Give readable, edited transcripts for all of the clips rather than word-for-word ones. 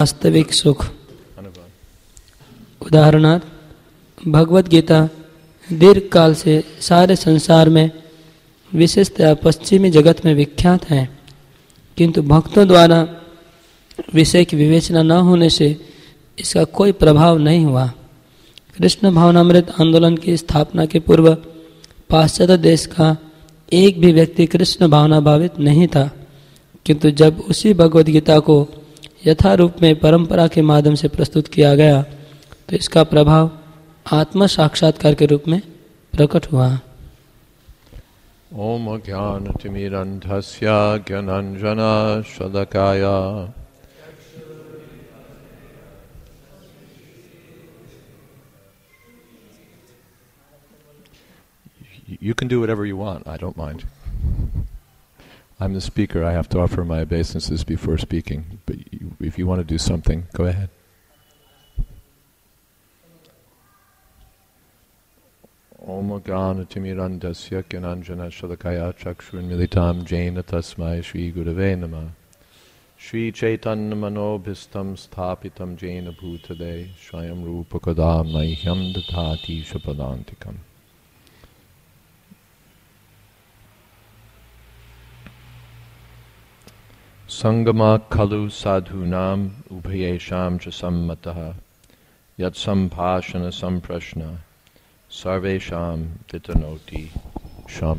वास्तविक सुख। उदाहरणार्थ, भगवत गीता दीर्घ काल से सारे संसार में विशेषतः पश्चिमी जगत में विख्यात है, किंतु भक्तों द्वारा विषय की विवेचना न होने से इसका कोई प्रभाव नहीं हुआ। कृष्ण भावनामृत आंदोलन की स्थापना के पूर्व पाश्चात्य देश का एक भी व्यक्ति कृष्ण भावना भावित नहीं था, किंतु जब उसी भगवद गीता को यथारूप में परंपरा के माध्यम से प्रस्तुत किया गया तो इसका प्रभाव आत्म साक्षात्कार के रूप में प्रकट हुआ। ओम ज्ञानतिमिरन्धस्य ज्ञानाञ्जना शलाकया You can do whatever you want. I don't mind. I'm the speaker. I have to offer my obeisances before speaking. But if you want to do something, go ahead. Om Gyanatimirandasya Gyananjana Shalakaya Chakshurmilitam Jaina Tasmai Shri Gurave Namah. Shri Chaitanya Manobhistam Sthapitam Jaina Bhutale Swayam Rupa Kadam Mahyam Datati Shapadantikam. Sangama Kalu Sadhunam Ubhayesham Chasammataha Yat Sampashana Samprashna Sarvesham Vitanoti Sham.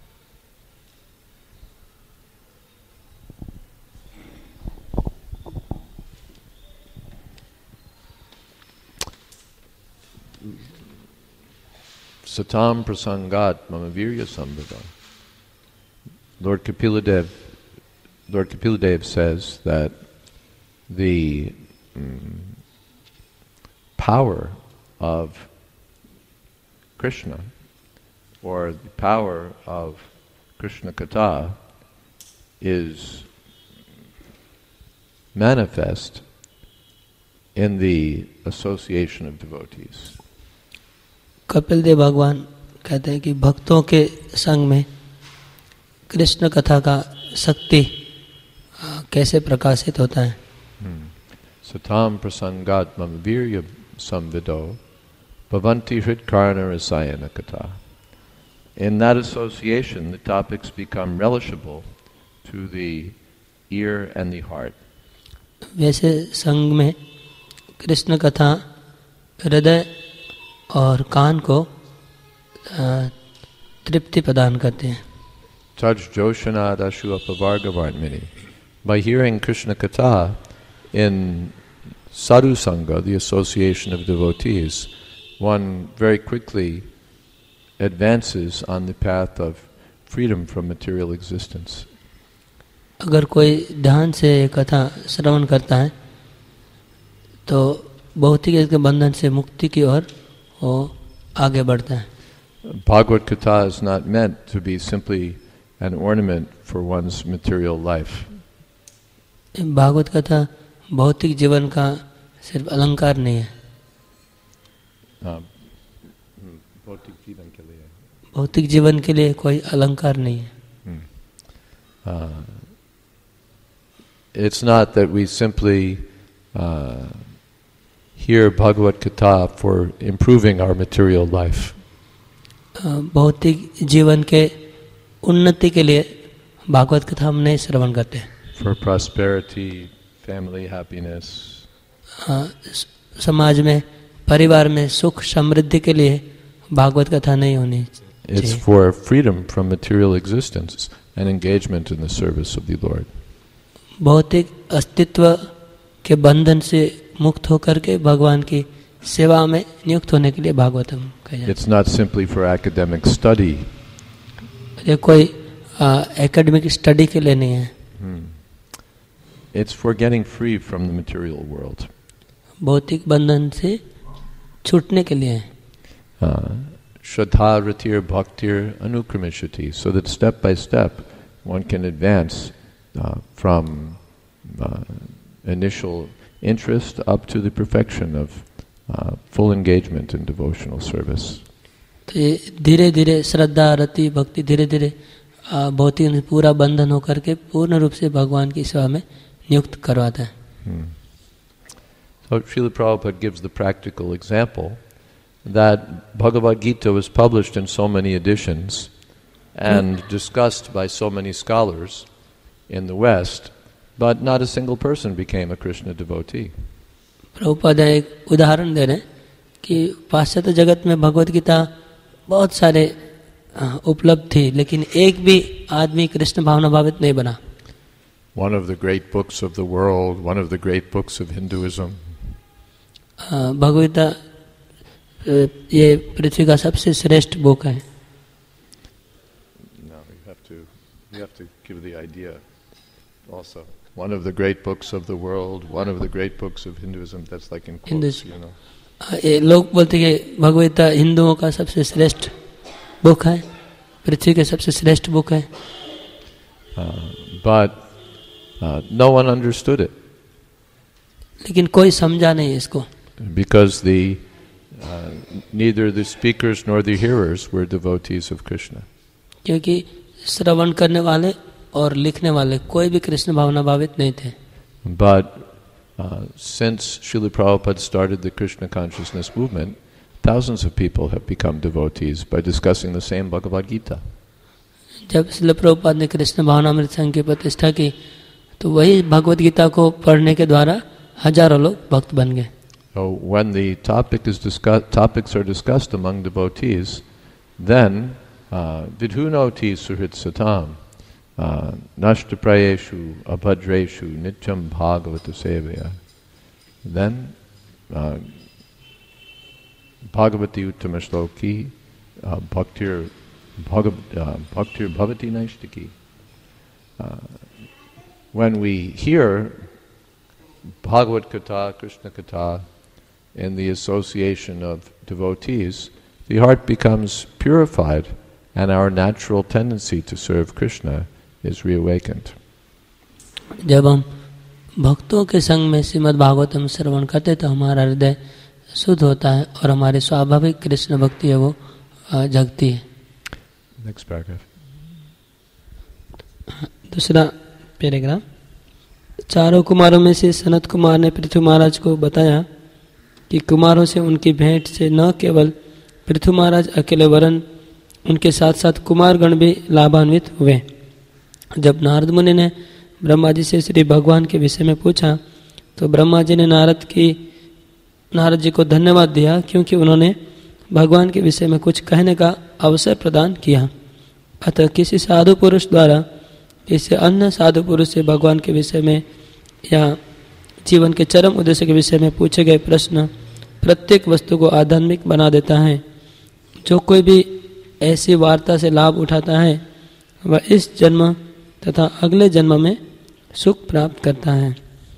Satam Prasangat Mamavirya Sambhava. Lord Kapila Dev says that the power of Krishna, or the power of Krishna Katha, is manifest in the association of devotees. Kapil Dev भगवान कहते हैं कि भक्तों के संग में कृष्ण कथा का शक्ति कैसे प्रकाशित होता है। Satam prasangat mamavirya samvido bhavanti hritkarna rasayana katha. In that association, the topics become relishable to the ear and the heart. वैसे संग में कृष्ण कथा हृदय और कान को तृप्ति प्रदान करते हैं। Taj Joshana Dashu Apavargavarnmini. By hearing Krishna Katha in sadhu sangha, the association of devotees, one very quickly advances on the path of freedom from material existence. अगर कोई ध्यान से कथा श्रवण करता है तो भौतिक के बंधन से मुक्ति की ओर वो आगे बढ़ता है। Bhagavad Katha is not meant to be simply an ornament for one's material life. Bhagavat कथा भौतिक जीवन का सिर्फ अलंकार नहीं है। भौतिक जीवन के लिए कोई अलंकार नहीं है। It's not that we simply hear Bhagavad Katha for improving our material life. भौतिक जीवन के उन्नति के लिए भागवत कथा हम नहीं श्रवण करते। For prosperity, family happiness. समाज में परिवार में सुख समृद्धि के लिए भागवत कथा नहीं होनी चाहिए। It's for freedom from material existence and engagement in the service of the Lord. भौतिक अस्तित्व के बंधन से मुक्त होकर के भगवान की सेवा में नियुक्त होने के लिए भागवतम कहा जाता है। It's not simply for academic study. ये कोई एकेडमिक स्टडी के लिए नहीं है। It's for getting free from the material world. भौतिक बंधन से छूटने के लिए है। Shraddha ratir bhaktir anukramishati, so that step by step one can advance from initial interest up to the perfection of full engagement in devotional service. तो धीरे धीरे श्रद्धा रति भक्ति धीरे धीरे भौतिक पूरा बंधन होकर के पूर्ण रूप से भगवान की सेवा में नियुक्त करवाता है। So Srila Prabhupada gives the practical example that Bhagavad Gita was published in so many editions and discussed by so many scholars in the West, but not a single person became a Krishna devotee. Prabhupada एक उदाहरण दे रहे हैं कि पाश्चात्य जगत में भगवत गीता बहुत सारे उपलब्ध थी, लेकिन एक भी आदमी कृष्ण भावना भावित नहीं बना. One of the great books of the world, one of the great books of Hinduism. Bhagavad Gita ये पृथ्वी का सबसे श्रेष्ठ बुक है. No, you have to give the idea also. One of the great books of the world, one of the great books of Hinduism. That's like in quotes, you know. ये लोग बोलते हैं कि भगवत गीता हिंदुओं का सबसे श्रेष्ठ बुक है, पृथ्वी के सबसे श्रेष्ठ बुक है. But no one understood it. लेकिन कोई समझा नहीं इसको. Because neither the speakers nor the hearers were devotees of Krishna. क्योंकि श्रवण करने वाले और लिखने वाले कोई भी कृष्ण भावना भावित नहीं थे. But since Srila Prabhupada started the Krishna consciousness movement, thousands of people have become devotees by discussing the same Bhagavad Gita. जब श्रील प्रभुपाद ने कृष्ण भावनामृत संघ की प्रतिष्ठा की, तो वही भगवत गीता को पढ़ने के द्वारा हजारों लोग भक्त बन गए. So when the topics are discussed among devotees, then vidhunoti suhrit satam nashtaprayeshu abhadreshu nityam bhagavata sevaya. Then bhagavati uttamashloki bhaktir bhavati naishtaki. When we hear Bhagavad Katha, Krishna Katha, in the association of devotees, the heart becomes purified and our natural tendency to serve Krishna is reawakened. जब हम भक्तों के संग में श्रीमद् भागवतम श्रवण करते तो हमारा हृदय शुद्ध होता है और हमारी स्वाभाविक कृष्ण भक्ति है वो जगती है. Next paragraph. दूसरा पैराग्राफ. चारों कुमारों में से सनत कुमार ने पृथु महाराज को बताया कि कुमारों से उनकी भेंट से न केवल पृथु महाराज अकेले वरन उनके साथ साथ कुमारगण भी लाभान्वित हुए. जब नारद मुनि ने ब्रह्मा जी से श्री भगवान के विषय में पूछा तो ब्रह्मा जी ने नारद जी को धन्यवाद दिया, क्योंकि उन्होंने भगवान के विषय में कुछ कहने का अवसर प्रदान किया. अतः किसी साधु पुरुष द्वारा किसी अन्य साधु पुरुष से भगवान के विषय में या जीवन के चरम उद्देश्य के विषय में पूछे गए प्रश्न प्रत्येक वस्तु को आध्यात्मिक बना देता है. जो कोई भी ऐसी वार्ता से लाभ उठाता है वह इस जन्म तथा अगले जन्म में सुख प्राप्त करता है.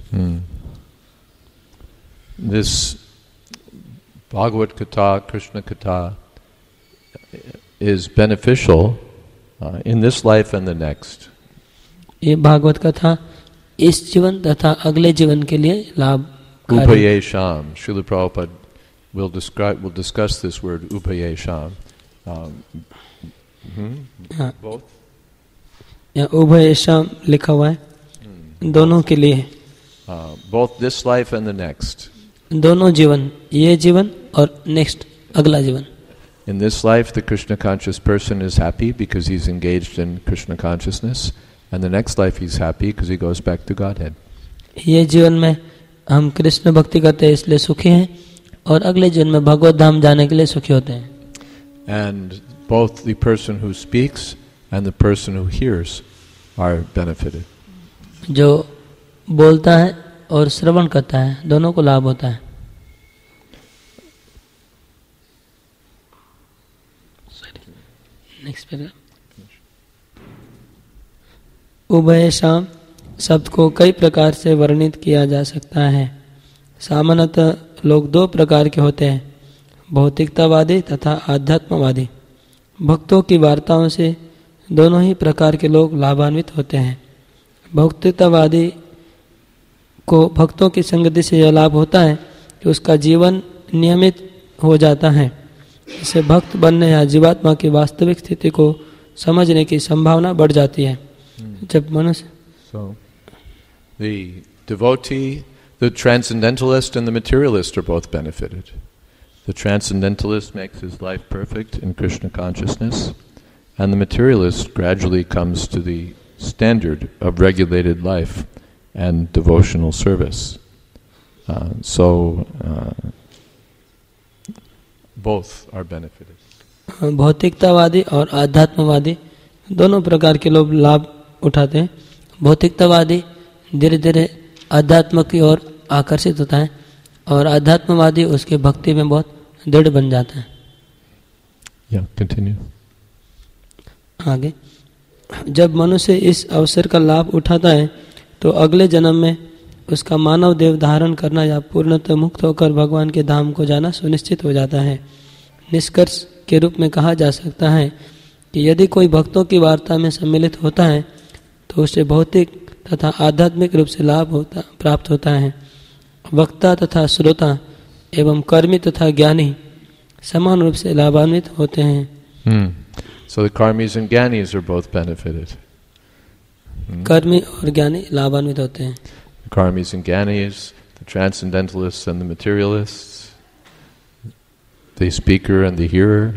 This Bhagavad Katha, Krishna Katha is beneficial in this life and the next. ये भागवत कथा इस जीवन तथा अगले जीवन के लिए लाभ. Upayesham. Srila Prabhupada will discuss this word upayesham. Both. यहाँ उभयेशम लिखा हुआ है, दोनों के लिए. Both this life and the next. दोनों जीवन, ये जीवन और नेक्स्ट अगला जीवन. In this life, the Krishna conscious person is happy because he's engaged in Krishna consciousness, and the next life he's happy because he goes back to Godhead. ये जीवन में हम कृष्ण भक्ति करते हैं इसलिए सुखी हैं, और अगले जीवन में भगवत धाम जाने के लिए सुखी होते हैं. And both the person who speaks and the person who hears are benefited. जो बोलता है और श्रवण करता है दोनों को लाभ होता है. Next paragraph. उभयेशम शब्द को कई प्रकार से वर्णित किया जा सकता है. सामान्यतः लोग दो प्रकार के होते हैं, भौतिकतावादी तथा आध्यात्मवादी. भक्तों की वार्ताओं से दोनों ही प्रकार के लोग लाभान्वित होते हैं. भौतिकतावादी को भक्तों की संगति से यह लाभ होता है कि उसका जीवन नियमित हो जाता है. इससे भक्त बनने या जीवात्मा की वास्तविक स्थिति को समझने की संभावना बढ़ जाती है. जब मनुष्य So the devotee the transcendentalist and the materialist are both benefited. The transcendentalist makes his life perfect in Krishna consciousness, and the materialist gradually comes to the standard of regulated life and devotional service. Both are benefited. भौतिकतावादी और आध्यात्मवादी दोनों प्रकार के लोग लाभ उठाते हैं. भौतिकतावादी धीरे धीरे अध्यात्म की ओर आकर्षित होता है और आध्यात्मवादी उसके भक्ति में बहुत दृढ़ बन जाता है. Continue. आगे, जब मनुष्य इस अवसर का लाभ उठाता है तो अगले जन्म में उसका मानव देव धारण करना या पूर्णतः मुक्त होकर भगवान के धाम को जाना सुनिश्चित हो जाता है. निष्कर्ष के रूप में कहा जा सकता है कि यदि कोई भक्तों की वार्ता में सम्मिलित होता है तो उसे भौतिक तथा आध्यात्मिक रूप से लाभ प्राप्त होता है. वक्ता तथा श्रोता एवं कर्मी तथा ज्ञानी समान रूप से लाभान्वित होते हैं. So the karmis and jnanis are both benefited. कर्मी और ज्ञानी लाभान्वित होते हैं. The karmis and jnanis, the transcendentalists and the materialists, the speaker and the hearer.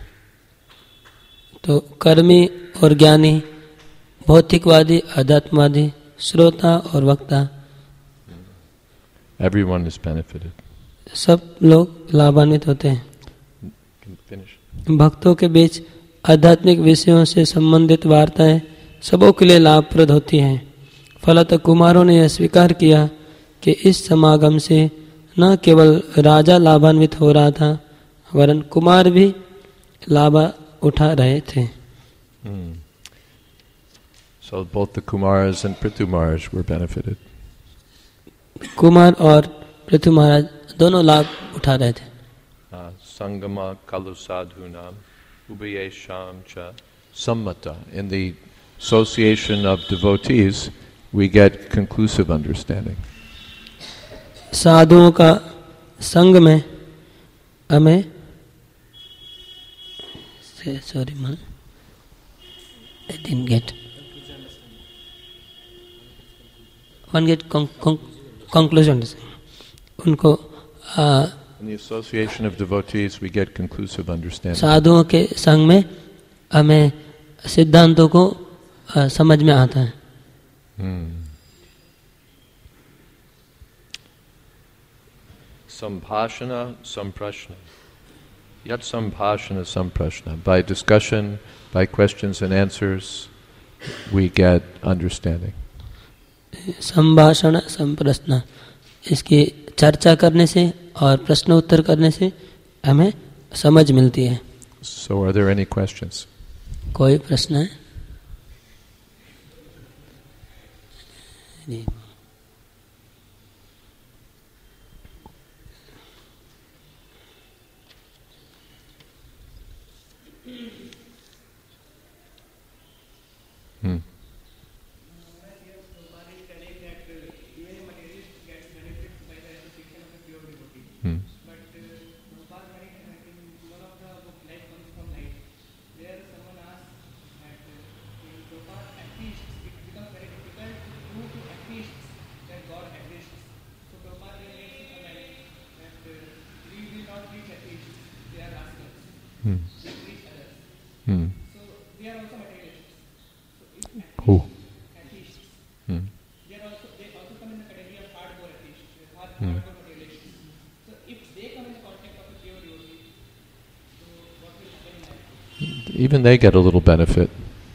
तो कर्मी और ज्ञानी, भौतिकवादी, आध्यात्मवादी, श्रोता और वक्ता, everyone is benefited. सब लोग लाभान्वित होते हैं. Finish. भक्तों के बीच आध्यात्मिक विषयों से संबंधित वार्ताएं सबों के लिए लाभप्रद होती हैं. फलतः कुमारों ने यह स्वीकार किया कि इस समागम से न केवल राजा लाभान्वित हो रहा था वरन कुमार भी लाभ उठा रहे थे. So both the Kumaras and Prithu Maharaj were benefited. Kumar और पृथु महाराज दोनों लाभ उठा रहे थे. Sangama kalu sadhunam ubhayesham cha sammata. In the association of devotees, we get conclusive understanding. साधुओं का संग में हमें sorry man, I didn't get one get conclusion. उनको In the association of devotees, we get conclusive understanding. साधुओं के संग में हमें सिद्धांतों को समझ में आता है. Sambhashana, samprashna. Yat sambhashana, samprashna. By discussion, by questions and answers, we get understanding. संभाषण संप्रश्न, इसकी चर्चा करने से और प्रश्न उत्तर करने से हमें समझ मिलती है. So are there any questions? कोई प्रश्न है? Who? Even they get a little benefit.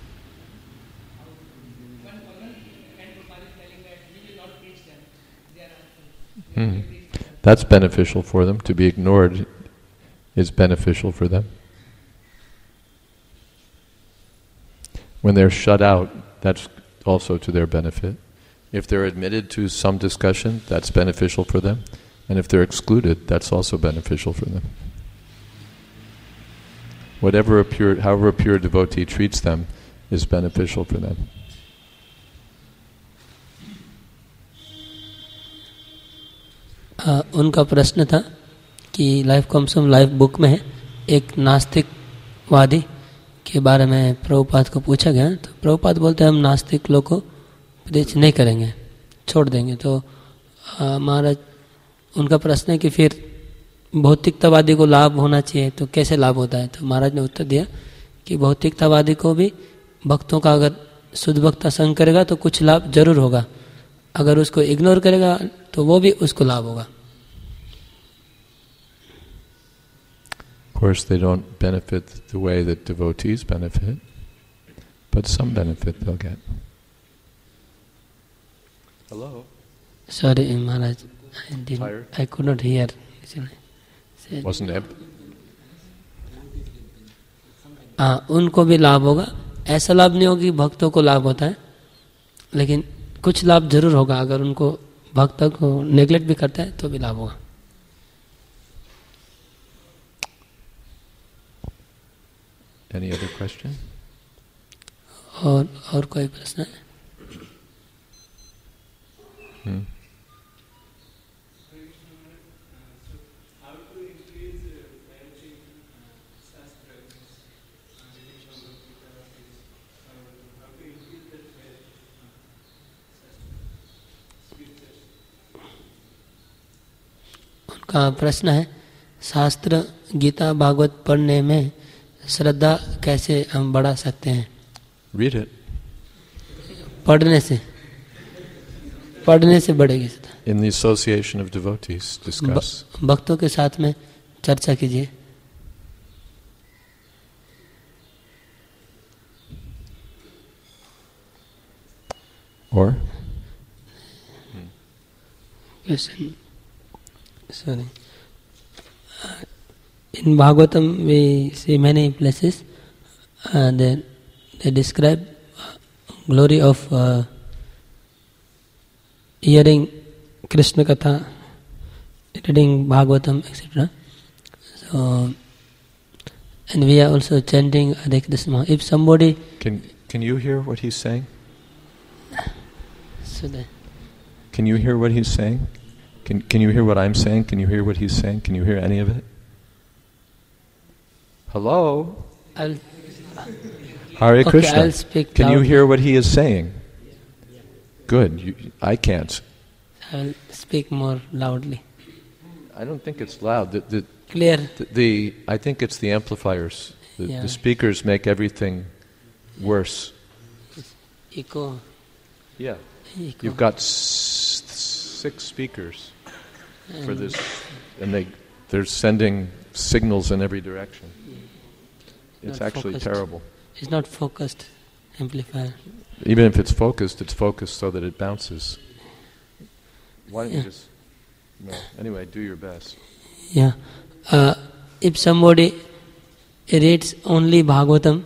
That's beneficial for them. To be ignored is beneficial for them. When they're shut out, that's also to their benefit. If they're admitted to some discussion, that's beneficial for them. And if they're excluded, that's also beneficial for them. However a pure devotee treats them is beneficial for them. उनका प्रश्न था कि life कॉम्सम life book में एक नास्तिकवादी के बारे में प्रभुपाद को पूछा गया, तो प्रभुपाद बोलते हैं हम नास्तिक लोग को प्रीच नहीं करेंगे, छोड़ देंगे. तो महाराज उनका प्रश्न है कि फिर भौतिकतावादी को लाभ होना चाहिए तो कैसे लाभ होता है? तो महाराज ने उत्तर दिया कि भौतिकतावादी को भी भक्तों का अगर शुद्ध भक्ता संग करेगा तो कुछ लाभ जरूर होगा, अगर उसको इग्नोर करेगा तो वो भी उसको लाभ होगा। Of course, they don't benefit the way that devotees benefit, but some benefit they'll get. Hello? Sorry, Maharaj, I could not hear. Wasn't it? उनको भी लाभ होगा, ऐसा लाभ नहीं होगा कि भक्तों को लाभ होता है, लेकिन कुछ लाभ जरूर होगा, अगर उनको भक्त को नेग्लेक्ट भी करता है तो भी लाभ होगा। Any other question? और कोई प्रश्न है? उनका प्रश्न है, शास्त्र गीता भागवत पढ़ने में श्रद्धा कैसे हम बढ़ा सकते हैं? Read it. पढ़ने से बढ़ेगी श्रद्धा। In the association of devotees, discuss. भक्तों के साथ में चर्चा कीजिए। Or? Sorry. In Bhagavatam we see many places they describe glory of hearing Krishna Katha, reading Bhagavatam, etc. So, and we are also chanting Hare Krishna. If somebody can you hear what he's saying? So can you hear what he's saying? Can you hear what I'm saying? Can you hear what he's saying? Can you hear any of it? Hello? Hare Krishna. I'll speak Can you loudly. hear what he is saying? Good. I can't. I'll speak more loudly. I don't think it's loud. Clear. I think it's the amplifiers. Yeah. The speakers make everything worse. Echo. Yeah. Echo. You've got 6 speakers for this, and they're sending signals in every direction. It's actually focused. terrible. It's not focused amplifier. Even if it's focused so that it bounces. Why don't you just... No. Anyway, do your best. Yeah. If somebody reads only Bhagavatam,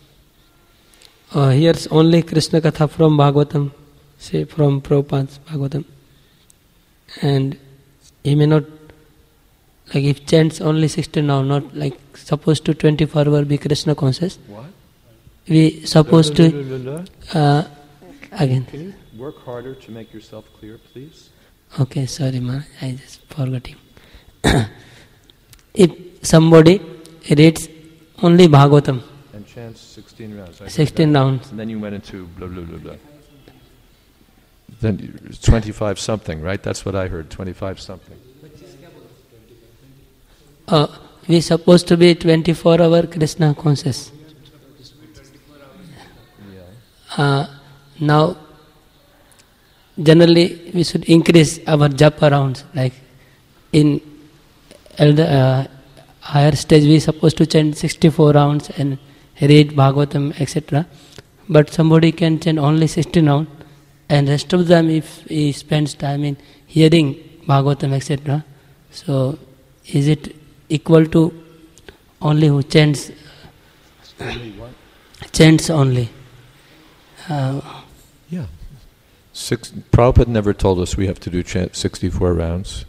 hears only Krishna Katha from Bhagavatam, say from Prabhupada's Bhagavatam, and he may not, like if chants only 16 now, not like supposed to 24 hour be Krishna conscious. What? We supposed to again. Can you work harder to make yourself clear, please? Okay, sorry, ma, I just forgot him. If somebody reads only Bhagavatam And chants 16 rounds. 16 rounds. And then you went into blah blah blah blah. Then 25 something, right? That's what I heard. 25 something. We supposed to be 24 hour Krishna conscious. Now, generally we should increase our japa rounds. Like in higher stage, we supposed to chant 64 rounds and read Bhagavatam, etc. But somebody can chant only 16 rounds, and rest of them, if he spends time in hearing Bhagavatam, etc. So, is it equal to only who chants? Chants only. Yeah. Prabhupada never told us we have to do 64 rounds.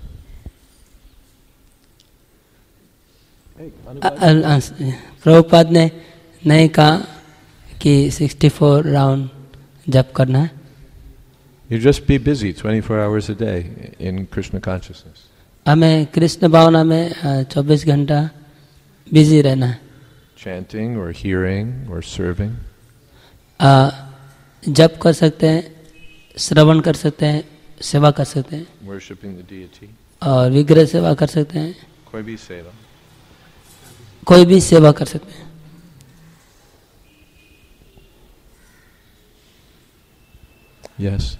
I'll answer. Prabhupada ने नहीं कहा कि 64 round जप करना है. You just be busy 24 hours a day in Krishna consciousness. हमें कृष्ण भावना में 24 घंटा बिजी रहना है. Chanting or hearing or serving. जप कर सकते हैं, श्रवण कर सकते हैं, सेवा कर सकते हैं, worshipping the deity, और विग्रह सेवा कर सकते हैं, कोई भी सेवा, कोई भी सेवा कर सकते हैं. yes.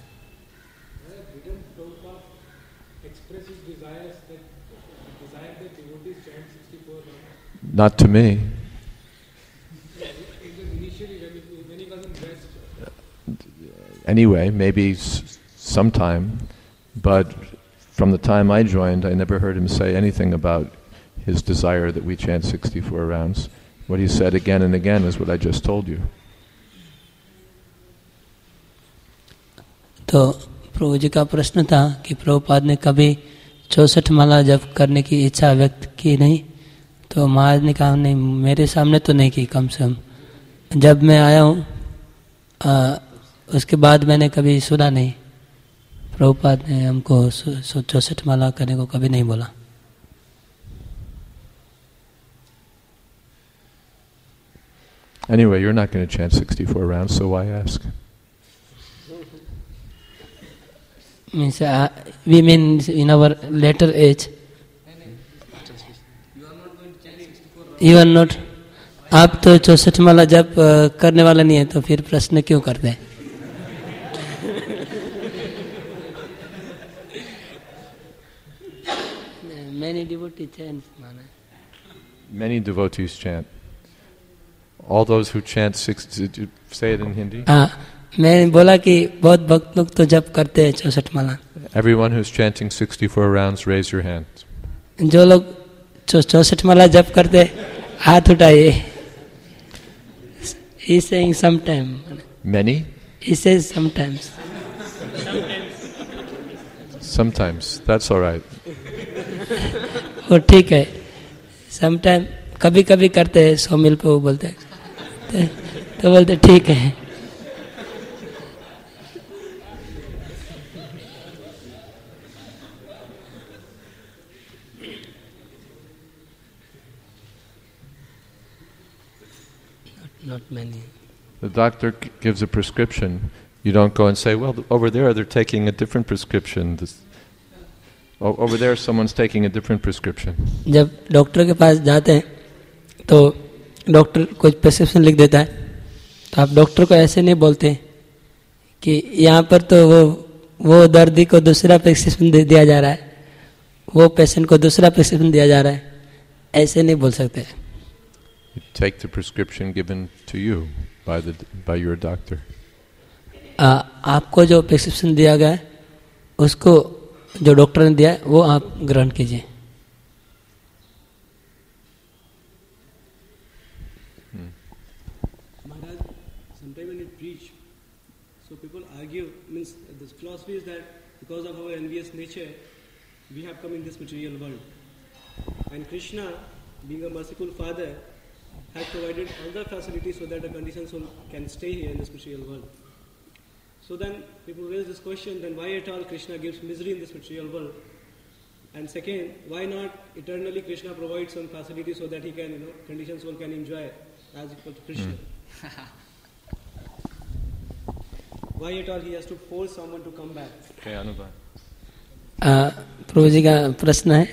Not to me. Anyway, maybe sometime, but from the time I joined, I never heard him say anything about his desire that we chant 64 rounds. What he said again and again is what I just told you. तो प्रभु जी का प्रश्न था कि प्रभुपाद ने कभी 64 माला जप करने की इच्छा व्यक्त की नहीं. तो महाराज ने कहा नहीं, मेरे सामने तो नहीं की, कम से कम जब मैं आया हूँ उसके बाद मैंने कभी सुना नहीं. प्रभुपाद ने हमको 64 माला करने को कभी नहीं बोला. Anyway, you're not going to chant 64 rounds, so why ask? Means we mean in our later age. You are not. आप तो 64 माला जब करने वाला नहीं है, तो फिर प्रश्न क्यों करते हैं? Many devotees chant. Many devotees chant. All those who chant say it in Hindi. हाँ, मैं बोला कि बहुत भक्त लोग तो जप करते हैं 64 माला. Everyone who's chanting 64 rounds, raise your hand. जो लोग 64 माला जप करते हैं, हाथ उठाइए. He is saying sometime. Many? He says sometimes. Sometimes. That's all right. वो ठीक है. Sometime कभी कभी करते हैं, 100 मील पे वो बोलते हैं, तो बोलते ठीक है. Not many. The doctor gives a prescription. You don't go and say, well, over there they're taking a different prescription. Over there someone's taking a different prescription. जब डॉक्टर के पास जाते हैं तो डॉक्टर कुछ प्रिस्क्रिप्शन लिख देता है, तो आप डॉक्टर को ऐसे नहीं बोलते कि यहाँ पर तो वो दर्दी को दूसरा प्रिस्क्रिप्शन दिया जा रहा है, वो पेशेंट को दूसरा प्रिस्क्रिप्शन दिया जा रहा है, ऐसे नहीं बोल सकते. You take the prescription given to you by your doctor. आपको जो प्रिस्क्रिप्शन दिया गया है उसको जो डॉक्टर ने दिया है वो आप ग्रहण कीजिए. Maharaj, sometimes when you preach, so people argue, means this philosophy is that because of our envious nature, we have come in this material world. And Krishna, being a merciful father, has provided all the facilities so that the conditioned soul can stay here in this material world. So then people raise this question, then why at all Krishna gives misery in this material world? And second, why not eternally Krishna provides some facility so that he can, conditioned soul can enjoy as equal to Krishna? Why at all he has to force someone to come back? Okay, Anubhav. प्रभु जी का प्रश्न है.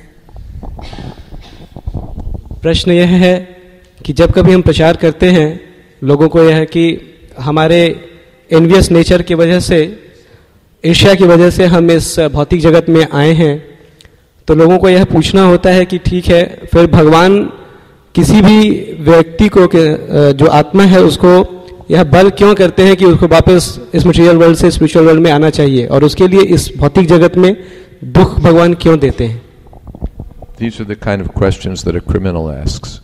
प्रश्न यह है कि जब कभी हम प्रचार करते हैं, लोगों को यह है कि हमारे एनवियस नेचर की वजह से, ईर्ष्या की वजह से हम इस भौतिक जगत में आए हैं, तो लोगों को यह पूछना होता है कि ठीक है, फिर भगवान किसी भी व्यक्ति को जो आत्मा है उसको यह बल क्यों करते हैं कि उसको वापस इस मटेरियल वर्ल्ड से स्पिरिचुअल वर्ल्ड में आना चाहिए, और उसके लिए इस भौतिक जगत में दुख भगवान क्यों देते हैं? These are the kind of questions that a criminal asks.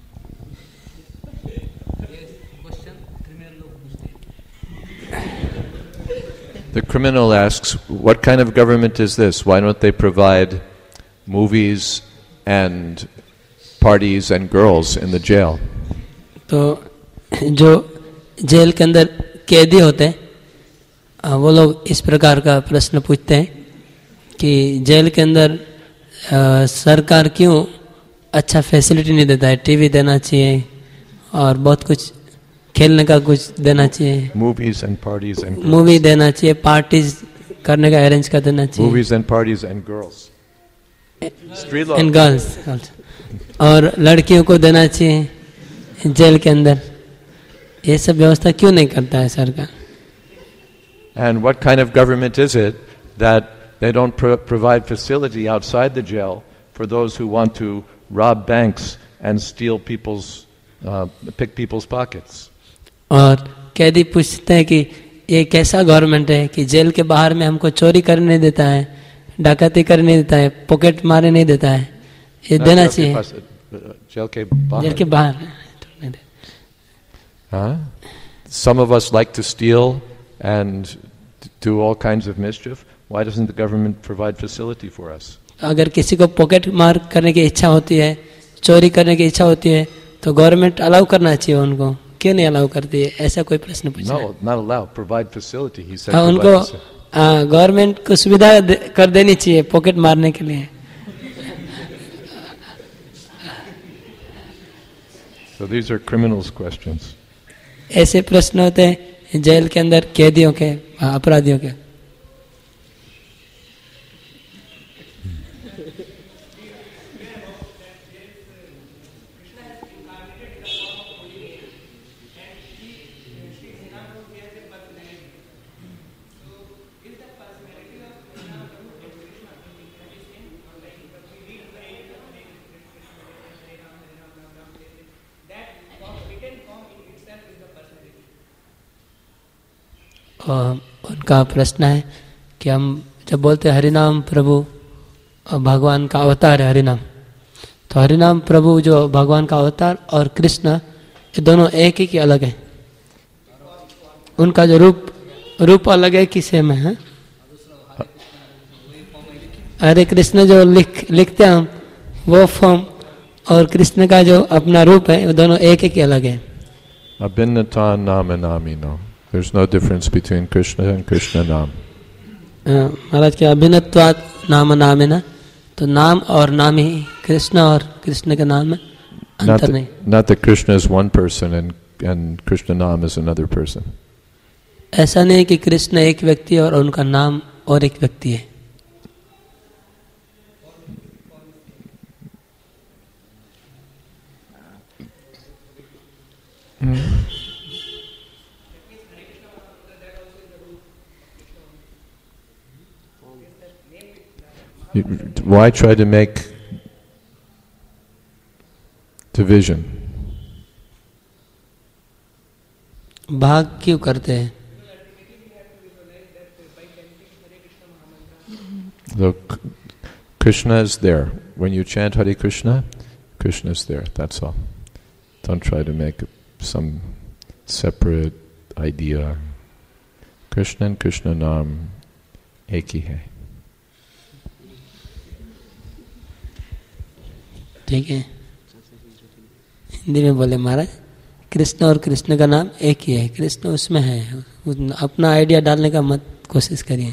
The criminal asks, what kind of government is this? Why don't they provide movies and parties and girls in the jail? तो जो jail के अंदर कैदी होते हैं वो लोग इस प्रकार का प्रश्न पूछते हैं कि जेल के अंदर सरकार क्यों अच्छा फैसिलिटी नहीं देता है, टीवी देना चाहिए और बहुत कुछ खेलने का कुछ देना चाहिए, Movies and parties and girls. Movie देना चाहिए, पार्टीज करने का अरेंज कर देना चाहिए. Movies and parties and girls. Strela. And girls और लड़कियों को देना चाहिए जेल के अंदर. ये सब व्यवस्था क्यों नहीं करता है सरकार? And what kind of government is it that they don't provide facility outside the jail for those who want to rob banks and steal pick people's pockets? और कैदी पूछते हैं कि ये कैसा गवर्नमेंट है कि जेल के बाहर में हमको चोरी करने नहीं देता है, डकैती करने नहीं देता है, पॉकेट मारने नहीं देता है. ये देना चाहिए. जेल के बाहर. Some of us like to steal and do all kinds of mischief. Why doesn't the government provide facility for us? अगर किसी को पॉकेट मार करने की इच्छा होती है, चोरी करने की इच्छा होती है, तो गवर्नमेंट अलाउ करना चाहिए उनको. क्यों नहीं अलाउ करती है? ऐसा कोई प्रश्न पूछा? No, not allow. Provide facility. He said. उनको गवर्नमेंट को सुविधा कर देनी चाहिए पॉकेट मारने के लिए. So these are criminals' questions. ऐसे प्रश्न होते हैं जेल के अंदर कैदियों के, अपराधियों के. उनका प्रश्न है कि हम जब बोलते हैं हरिनाम प्रभु भगवान का अवतार है हरिनाम, तो हरिनाम प्रभु जो भगवान का अवतार और कृष्ण ये दोनों एक ही कि अलग है? उनका जो रूप अलग है कि सेम है? हरे कृष्ण जो लिखते हैं हम वो फॉर्म और कृष्ण का जो अपना रूप है वो दोनों एक ही कि अलग है? Abhinnata nama namino. There's no difference between Krishna and Krishna Nam. महाराज के अभिन्नत्वात् नाम नामेन, तो नाम और नाम ही कृष्ण और कृष्ण के नाम में अंतर नहीं. Not that Krishna is one person and Krishna Nam is another person. ऐसा नहीं कि कृष्ण एक व्यक्ति है और उनका नाम और एक व्यक्ति है. Why try to make division? भाग क्यों करते हैं? Look, Krishna is there. When you chant Hare Krishna, Krishna is there. That's all. Don't try to make some separate idea. Krishna and Krishna Nam एक ही है. ठीक है, हिंदी में बोले महाराज, कृष्ण और कृष्ण का नाम एक ही है, कृष्ण उसमें है, अपना आइडिया डालने का मत कोशिश करिए.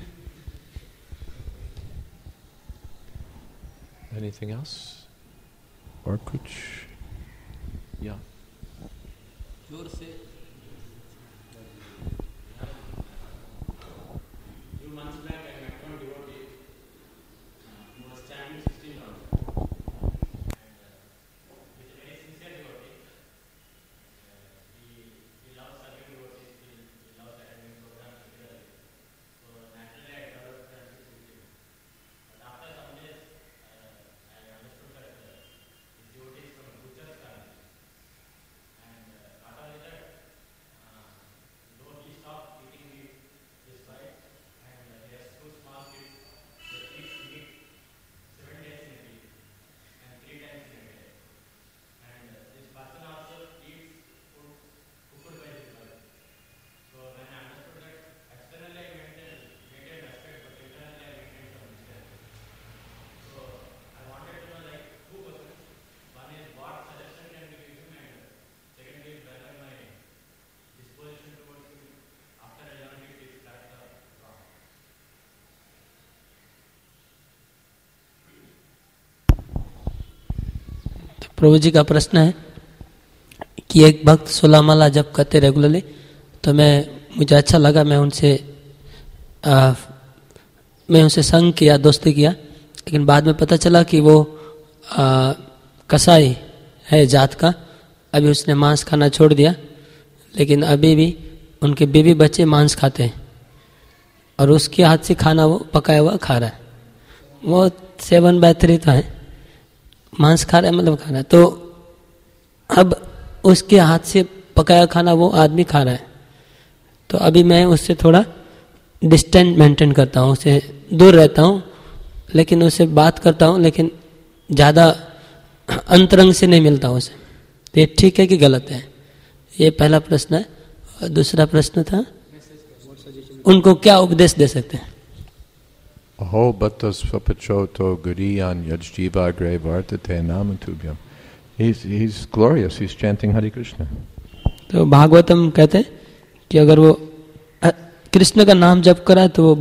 Anything else? और कुछ? Yeah. जोर से. प्रभु जी का प्रश्न है कि एक भक्त 16 माला जप करते रेगुलरली, तो मुझे अच्छा लगा, मैं उनसे मैं उनसे संग किया, दोस्ती किया, लेकिन बाद में पता चला कि वो कसाई है जात का। अभी उसने मांस खाना छोड़ दिया, लेकिन अभी भी उनके बीवी बच्चे मांस खाते हैं और उसके हाथ से खाना वो पकाया हुआ खा रहा है। वो 7/3 तो है, मांस खा रहा है मतलब खा रहा है। तो अब उसके हाथ से पकाया खाना वो आदमी खा रहा है, तो अभी मैं उससे थोड़ा डिस्टेंस मेंटेन करता हूँ, उससे दूर रहता हूँ, लेकिन उससे बात करता हूँ, लेकिन ज़्यादा अंतरंग से नहीं मिलता हूँ उसे। तो ये ठीक है कि गलत है? ये पहला प्रश्न है। और दूसरा प्रश्न था उनको क्या उपदेश दे सकते हैं? Aho bhattas svapachoto guriyan yajjiva gre vartate namatubhyam. He's glorious, he's chanting Hare Krishna. तो भागवतम कहते हैं कि अगर वो कृष्ण का नाम जप करा तो वो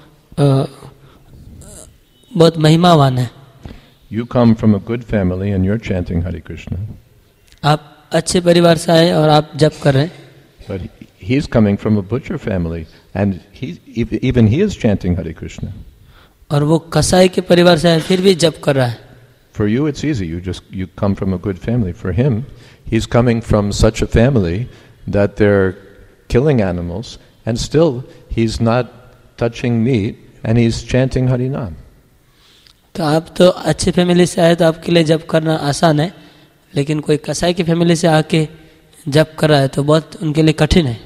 बहुत महिमावान है। You come from a good family and you're chanting Hare Krishna. आप अच्छे परिवार से आए और आप जप कर रहे हैं। But he's coming from a butcher family and even he is chanting Hare Krishna. और वो कसाई के परिवार से आए फिर भी जप कर रहा है। For you it's easy, you come from a good family. For him, he's coming from such a family that they're killing animals and still he's not touching meat and he's chanting Harinam. तो आप तो अच्छे family से आए तो आपके लिए जप करना आसान है, लेकिन कोई कसाई की फैमिली से आके जप कर रहा है तो बहुत उनके लिए कठिन है।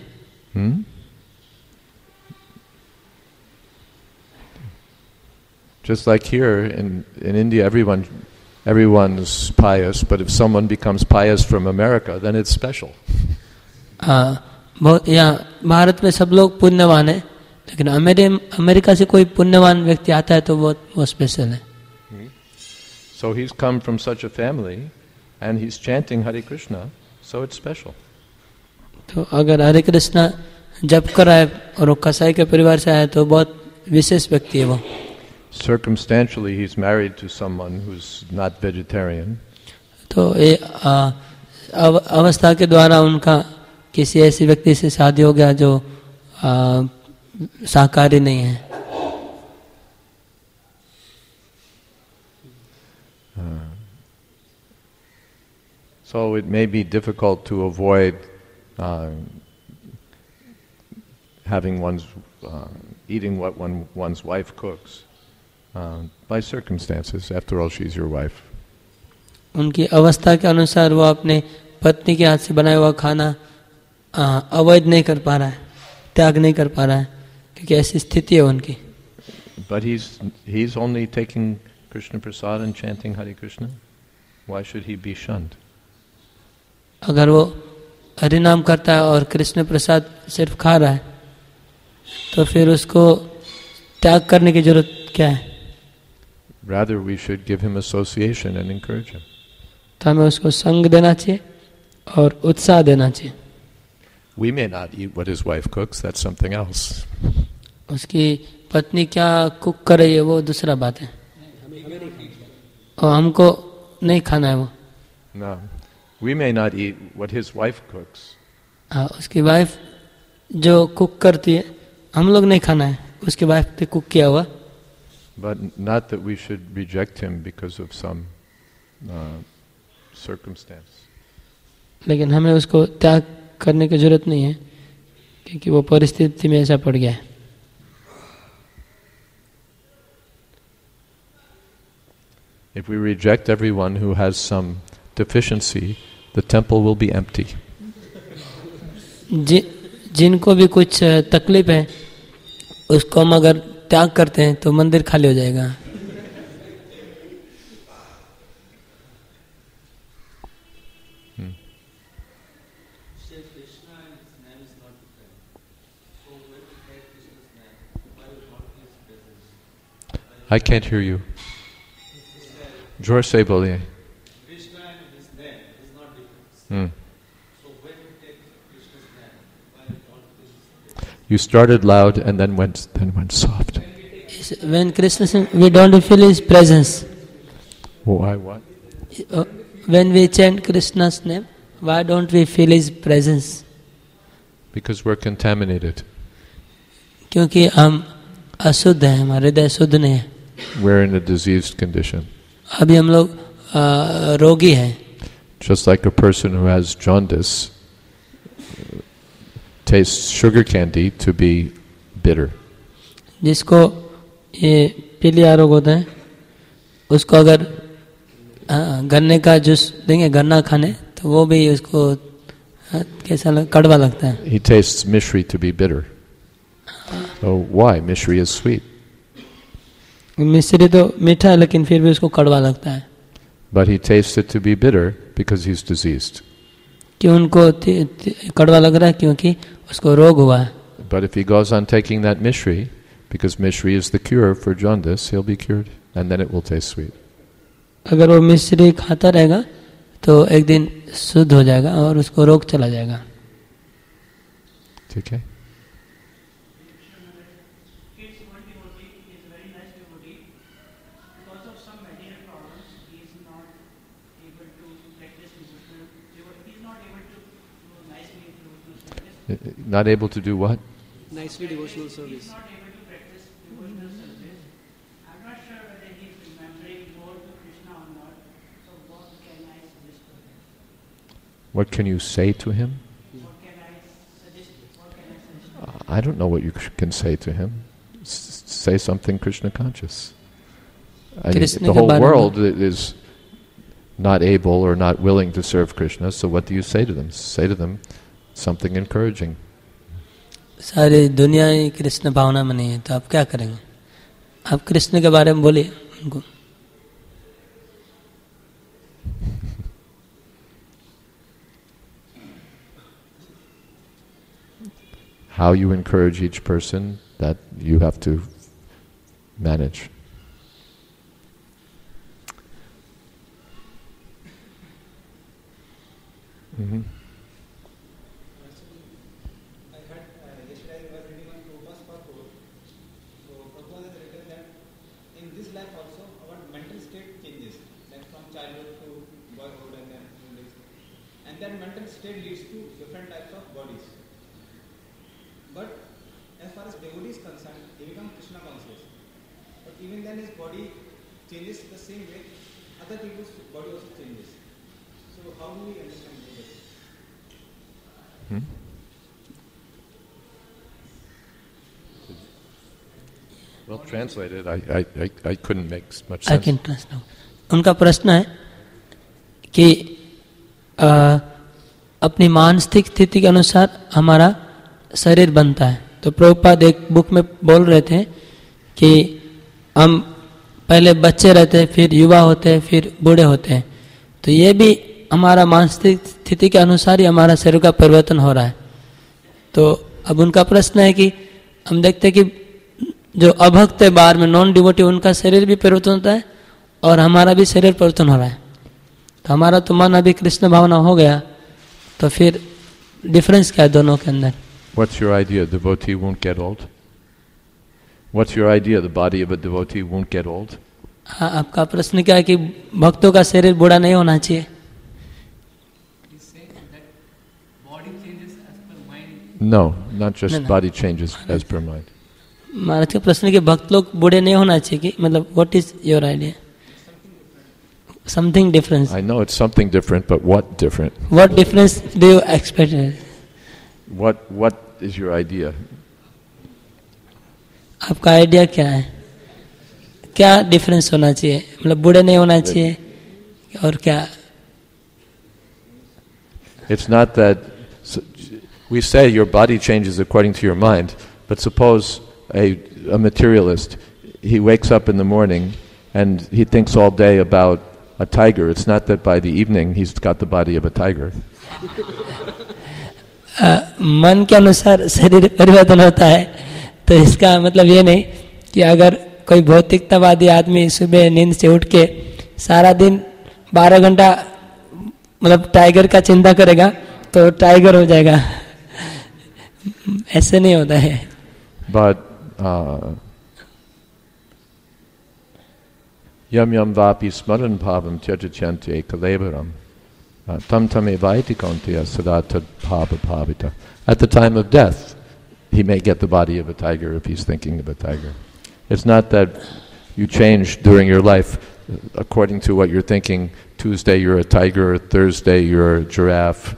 Just like here in India, everyone's pious, but if someone becomes pious from America, then it's special. बहुत यहाँ भारत में सब लोग पुण्यवान है, लेकिन अमेरिका से कोई पुण्यवान व्यक्ति आता है तो वो स्पेशल है। So he's come from such a family and he's chanting Hare Krishna, so it's special. तो अगर हरे कृष्णा जप कर रहा है और वो कसाई के परिवार से आया तो बहुत विशेष व्यक्ति है वो। Circumstantially, he's married to someone who's not vegetarian. तो ये अवस्था के द्वारा उनका किसी ऐसी व्यक्ति से शादी हो गया जो शाकाहारी नहीं है। So it may be difficult to avoid having eating what one's wife cooks by circumstances. After all, she's your wife. उनकी अवस्था के अनुसार वो अपने पत्नी के हाथ से बनाया हुआ खाना अवॉइड नहीं कर पा रहा है, त्याग नहीं कर पा रहा है, क्योंकि ऐसी स्थिति है उनकी। But he's only taking Krishna Prasad and chanting Hare Krishna. Why should he be shunned? अगर वो हरि नाम करता है और कृष्ण प्रसाद सिर्फ खा रहा है तो फिर उसको त्याग करने की जरूरत क्या है? Rather, we should give him association and encourage him. तो हमें उसको संग देना चाहिए और उत्साह देना चाहिए। We may not eat what his wife cooks, that's something else. उसकी पत्नी क्या कुक कर रही है वो दूसरा बात है, और हमको नहीं खाना है वो। No, we may not eat what his wife cooks. हाँ, उसकी वाइफ जो कुक करती है हम लोग नहीं खाना है, उसकी वाइफ ने कुक किया हुआ। But not that we should reject him because of some circumstance. लेकिन हमें उसको त्याग करने की जरूरत नहीं है, क्योंकि वो परिस्थिति में ऐसा पड़ गया है। If we reject everyone who has some deficiency, the temple will be empty. जिनको भी कुछ तकलीफ है उसको हम अगर त्याग करते हैं तो मंदिर खाली हो जाएगा। I can't hear you. जोर से बोलिए। Krishna and his name is not different. So when you take Krishna's name, why don't you? You started loud and then went soft. When Krishna says, we don't feel his presence. Why what? When we chant Krishna's name, why don't we feel his presence? Because we're contaminated. क्योंकि हम अशुद्ध है, हमारा हृदय शुद्ध नहीं है. We're in a diseased condition. अभी हम लोग रोगी हैं. Just like a person who has jaundice tastes sugar candy to be bitter. जिसको ये पीलिया रोग होता है, उसको अगर गन्ने का जूस देंगे गन्ना खाने, तो वो भी उसको कैसा कड़वा लगता है. He tastes mishri to be bitter. So why? Mishri is sweet. मिश्री तो मीठा है लेकिन फिर भी उसको कड़वा लगता है. But he tastes it to be bitter because he's diseased. क्यों उनको कड़वा लग रहा है? क्योंकि उसको रोग हुआ है. But if he goes on taking that mishri, because mishri is the cure for jaundice, he'll be cured, and then it will taste sweet. अगर वो मिश्री खाता रहेगा तो एक दिन शुद्ध हो जाएगा और उसको रोग चला जाएगा. ठीक है. Not able to do what? Nicely devotional service. Not able to practice devotional service. I'm not sure whether he's remembering more to Krishna or not. So what can I suggest to him? What can you say to him? What can I suggest? What can I suggest? I don't know what you can say to him. Say something Krishna conscious. I mean, the whole world is not able or not willing to serve Krishna, so what do you say to them? Say to them something encouraging. सारी दुनिया ही कृष्ण भावना में नहीं है, तो आप क्या करेंगे? आप कृष्ण के बारे में बोलिए उनको. How you encourage each person, that you have to manage. Mm-hmm. That mental state leads to different types of bodies. But as far as devotee is concerned, he becomes Krishna conscious. But even then his body changes the same way other people's body also changes. So how do we understand this? Well, translated, I couldn't make much sense. I can translate. उनका प्रश्न है कि अपनी मानसिक स्थिति के अनुसार हमारा शरीर बनता है. तो प्रभुपाद एक बुक में बोल रहे थे कि हम पहले बच्चे रहते हैं, फिर युवा होते हैं, फिर बूढ़े होते हैं. तो ये भी हमारा मानसिक स्थिति के अनुसार ही हमारा शरीर का परिवर्तन हो रहा है. तो अब उनका प्रश्न है कि हम देखते हैं कि जो अभक्त है बाहर में, नॉन डिवोटी, उनका शरीर भी परिवर्तन होता है और हमारा भी शरीर परिवर्तन हो रहा है. तो हमारा तो मन अभी कृष्ण भावना हो गया, तो फिर डिफरेंस क्या है दोनों के अंदर? What's your idea? Devotee won't get old? What's your idea? The body of a devotee won't get old? हाँ, आपका प्रश्न क्या है कि भक्तों का शरीर बूढ़ा नहीं होना चाहिए? No, not just body changes as per mind. महाराज का प्रश्न है कि भक्त लोग बूढ़े नहीं होना चाहिए कि मतलब what is your idea? Something different. I know it's something different, but what different? What difference do you expect? What is your idea? आपका आइडिया क्या है? क्या डिफरेंस होना चाहिए? मतलब बूढ़े नहीं होना चाहिए और क्या? It's not that we say your body changes according to your mind, but suppose a materialist, he wakes up in the morning and he thinks all day about a tiger. It's not that by the evening he's got the body of a tiger. मन के अनुसार शरीर परिवर्तन होता है, तो इसका मतलब ये नहीं कि अगर कोई भौतिकतावादी आदमी सुबह नींद से उठ के सारा दिन 12 घंटा मतलब टाइगर का चिंता करेगा तो टाइगर हो जाएगा. ऐसे नहीं होता है. But yam yam vapi smaran bhavam tyajachyante kalevaram tam tam evaiti kaunteya sada tad bhava bhavita. At the time of death, he may get the body of a tiger if he's thinking of a tiger. It's not that you change during your life according to what you're thinking. Tuesday you're a tiger, Thursday you're a giraffe.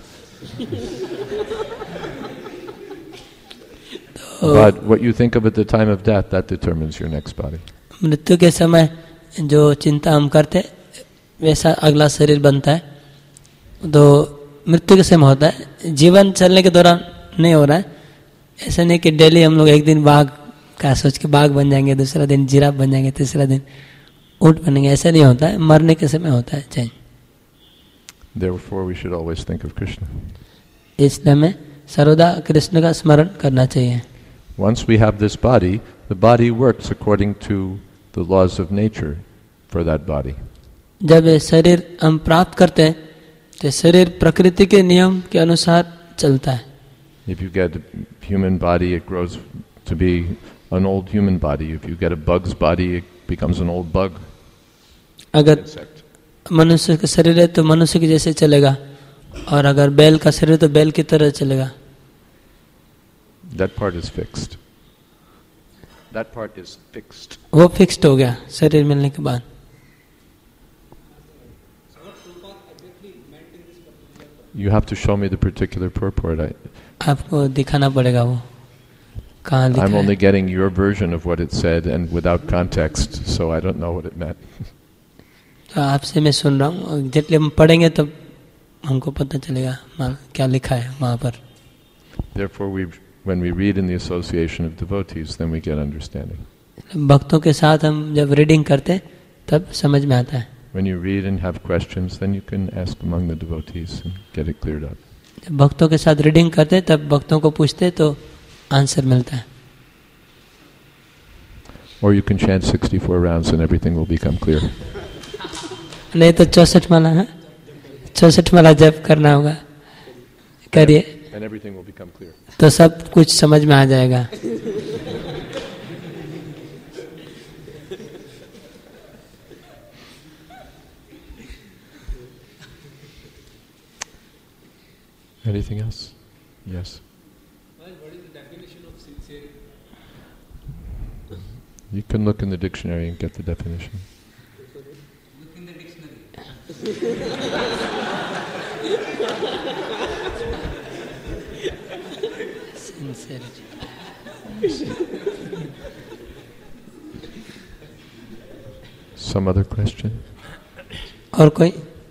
But what you think of at the time of death, that determines your next body. मृत्यु के समय जो चिंता हम करते वैसा अगला शरीर बनता है. तो मृत्यु के समय होता है, जीवन चलने के दौरान नहीं हो रहा है. ऐसा नहीं कि डेली हम लोग एक दिन बाघ का सोच के बाघ बन जाएंगे, दूसरा दिन जिराफ बन जाएंगे, तीसरा दिन ऊंट बनेंगे. ऐसा नहीं होता है, मरने के समय होता है change. Therefore, we should always think of Krishna. इसलिए हमें सर्वदा कृष्ण का स्मरण करना चाहिए. Once we have this body, the body works according to the laws of nature for that body. जब ये शरीर हम प्राप्त करते हैं तो शरीर प्रकृति के नियम के अनुसार चलता है. If you get a human body, it grows to be an old human body. If you get a bug's body, it becomes an old bug. अगर मनुष्य का शरीर है तो मनुष्य के जैसे चलेगा, और अगर बैल का शरीर तो बैल की तरह चलेगा. That part is fixed. That part is fixed. वो फिक्स्ड हो गया शरीर मिलने के बाद. You have to show me the particular purport. आपको दिखाना पड़ेगा वो कहाँ लिखा I'm है. only getting your version of what it said and without context, so I don't know what it meant. तो आपसे मैं सुन रहा हूँ, जितने हम पढ़ेंगे तब हमको पता चलेगा क्या लिखा है वहाँ पर. Therefore, when we read in the association of devotees, then we get understanding. भक्तों के साथ हम जब रीडिंग करते तब समझ में आता है. When you read and have questions, then you can ask among the devotees and get it cleared up. जब भक्तों के साथ रीडिंग करते तब भक्तों को पूछते तो आंसर मिलता है. Or you can chant 64 rounds and everything will become clear. नहीं तो 64 माला है, 64 माला जप करना होगा, करिए And everything will become clear. तो सब कुछ समझ में आ जाएगा. Anything else? Yes. Well, what is the definition of sincerity? You can look in the dictionary and get the definition. Look in the dictionary. Sincerity. Some other question? और कोई?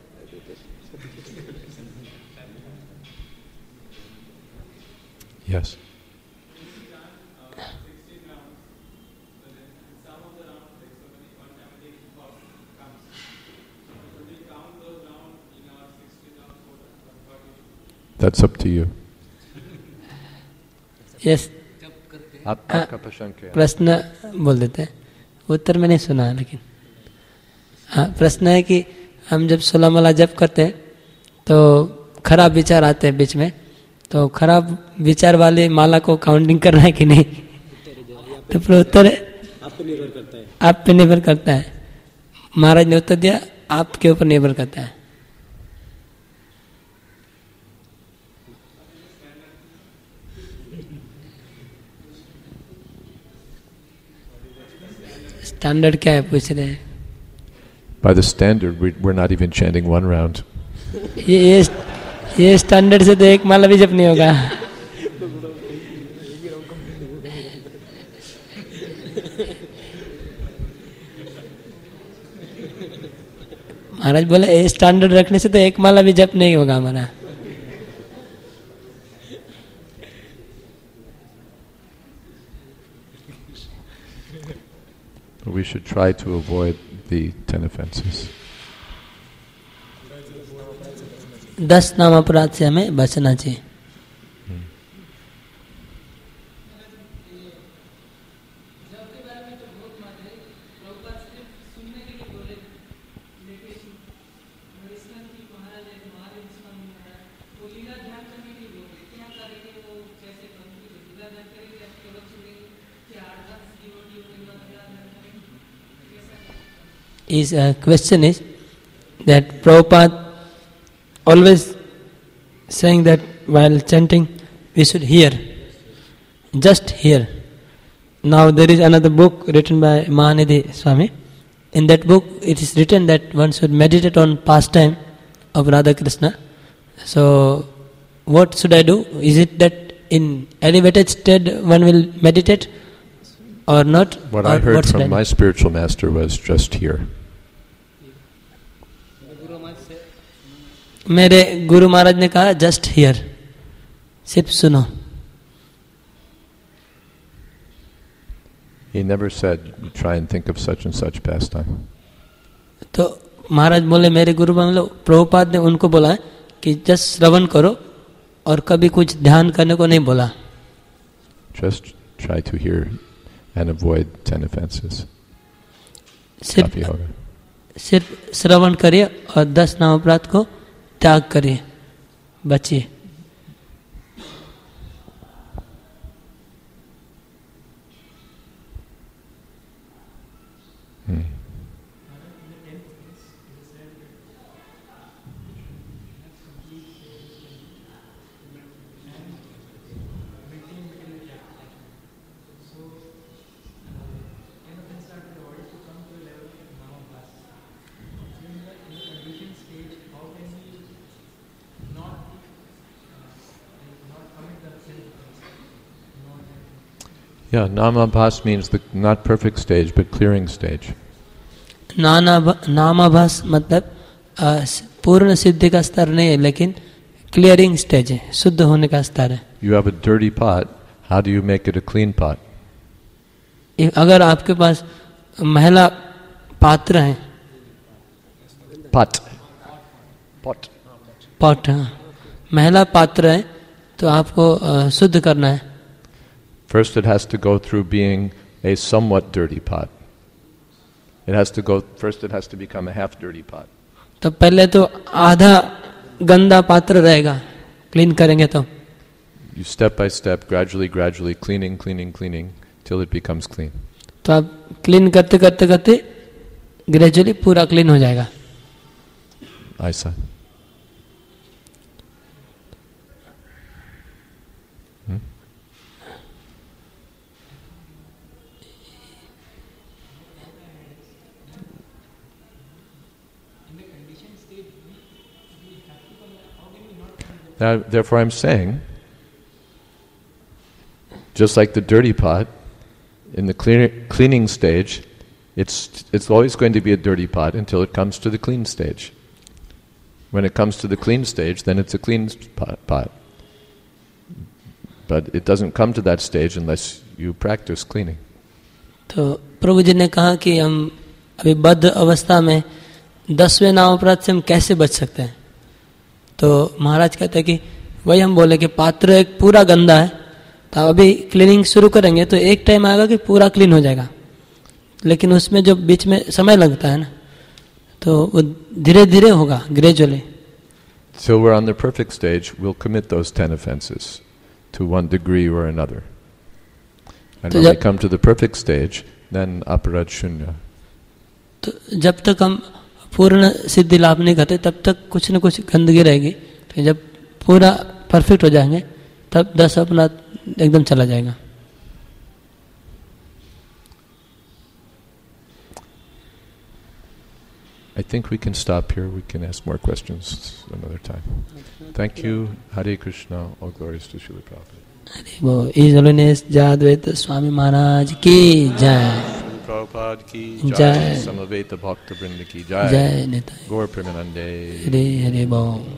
Yes. That's up to you. Yes. आपका प्रश्न क्या है? प्रश्न बोल देते हैं, उत्तर मैंने सुना. लेकिन हाँ, प्रश्न है कि हम जब 16 माला जप करते हैं तो खराब विचार आते हैं बीच में, तो खराब विचार वाले माला को काउंटिंग करना है कि नहीं? तो फिर उत्तर आपको निर्भर करता है. आप पे निर्भर करता है. महाराज ने उत्तर दिया आपके ऊपर निर्भर करता है. स्टैंडर्ड क्या है पूछ रहे हैं? By the standard, we're not even chanting one round. ये स्टैंडर्ड से तो एक माला भी जप नहीं होगा. महाराज बोले ये स्टैंडर्ड रखने से तो एक माला भी जप नहीं होगा हमारा. We should try to avoid the 10 offenses. 10 नाम अपराध से हमें बचना चाहिए. His question is that Prabhupada always saying that while chanting we should hear. just here. Now there is another book written by Mahanidhi Swami. In that book it is written that one should meditate on pastime of Radha Krishna. So what should I do? Is it that in elevated state one will meditate or not? What I heard from my spiritual master was just here. मेरे गुरु महाराज ने कहा just here, सिर्फ सुनो. He never said try and think of such and such pastime. तो महाराज बोले, मेरे गुरु मतलब प्रभुपाद ने उनको बोला है कि जस्ट श्रवण करो और कभी कुछ ध्यान करने को नहीं बोला. Just try to hear and avoid 10 offenses. सिर्फ श्रवण करिए और 10 नामोपराध को त्याग करिए, बचिए. Yeah, Namabhas means the not perfect stage, but clearing stage. नामाभास मतलब पूर्ण सिद्धि का स्तर नहीं है, लेकिन क्लियरिंग स्टेज है, शुद्ध होने का स्तर है. You have a dirty pot, how do you make it a clean pot? अगर आपके पास महिला पात्र है, Pot. हाँ, महिला पात्र है, तो आपको शुद्ध करना है. First it has to go through being a somewhat dirty pot. It has to become a half dirty pot. तो पहले तो आधा गंदा पात्र रहेगा, क्लीन करेंगे तो. You step by step, gradually cleaning till it becomes clean. तो आप क्लीन करते ग्रेजुअली पूरा क्लीन हो जाएगा. Aisa. Therefore I'm saying, just like the dirty pot, in the cleaning stage, it's always going to be a dirty pot until it comes to the clean stage. When it comes to the clean stage, then it's a clean pot. But it doesn't come to that stage unless you practice cleaning. तो प्रभु जी ने कहा कि हम अभी बद्ध अवस्था में 10वें नामोपराध से हम कैसे बच सकते हैं. तो महाराज कहते हैं कि वही हम बोले कि पात्र एक पूरा गंदा है, तो अभी क्लीनिंग शुरू करेंगे तो एक टाइम आएगा कि पूरा क्लीन हो जाएगा, लेकिन उसमें जो बीच में समय लगता है ना, तो वो धीरे धीरे होगा, gradually. Till we're on the perfect stage, we'll commit those 10 offenses to one degree or another. And when we come to the perfect stage, then aparad shunya. तो जब तक हम पूर्ण सिद्धि लाभ नहीं करते तब तक कुछ न कुछ गंदगी रहेगी. तो जब पूरा परफेक्ट हो जाएंगे तब 10 अपना एकदम चला जाएगा. I think we can stop here. We can ask more questions another time. Thank you. Hare Krishna. All glories to Srila Prabhupada. His Holiness Jadvaita Swami Maharaj ki jai. Prabhupada ki Jai. jai. Samaveta Bhakta Vrinda ki jai. Jai Nitai. Gaur Premanande. Hare Hare Bol.